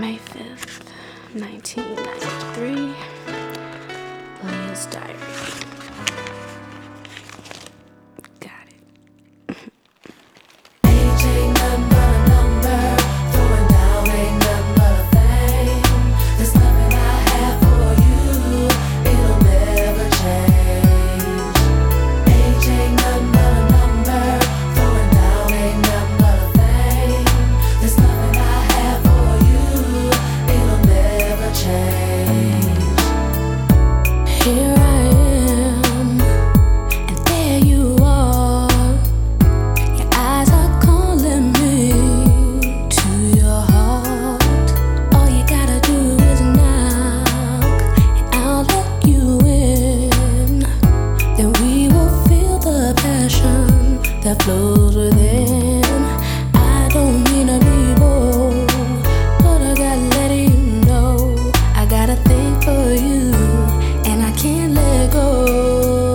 May 5th, 1993, Leah's diary. Got it. Age ain't nothing but a number. Throwing down ain't nothing but a thing. There's nothing I have for you, it'll never change. Age ain't nothing but a number. Throwing down ain't nothing but a thing. There's nothing I have for you, it'll never change. Here I am, and there you are. Your eyes are calling me to your heart. All you gotta do is knock, and I'll let you in. Then we will feel the passion that flows within. I don't mean to be bold, but I gotta let you know I got a thing for you, and I can't let go.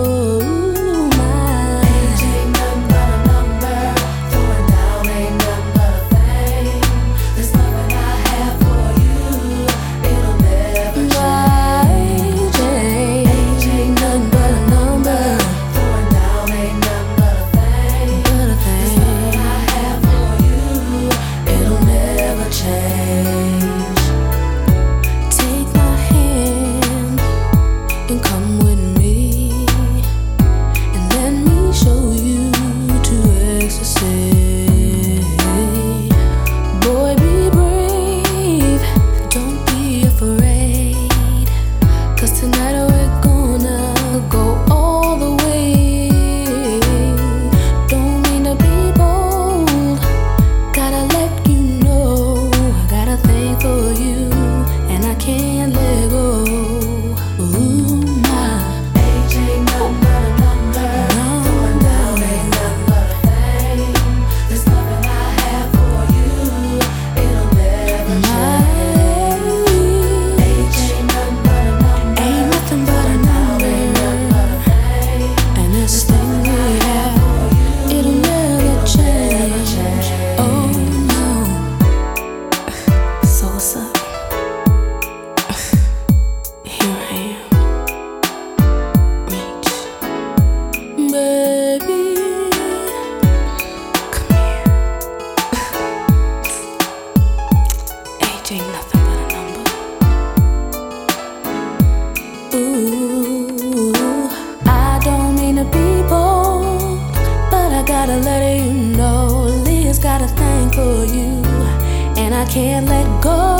Age ain't nothing but a number. Throwing down ain't nothing but a thing. There's nothing I have for you, it'll never change. Age ain't nothing but a number. Throwing down ain't nothing but a thing. There's nothing I have for you, it'll never change. Take my hand and come with me, and let me show you to ecstasy. Boy, be brave, don't be afraid, 'cause tonight we're gonna go all the way. Don't mean to be bold, gotta let you know I got a thing for you, and I can't let go. Ooh, my Age ain't nothing but a number. Throwing down ain't nothing but a thing. There's nothing I have for you, it'll never change. Age ain't nothing but a number. ain't nothing but a number, and this thing we have, it'll never change. Oh no. So what's up? Here I am. Reach, baby. Come here. Age ain't nothing but a number. Ooh, I don't mean to be bold, but I gotta let you know Leah's got a thing for you, and I can't let go.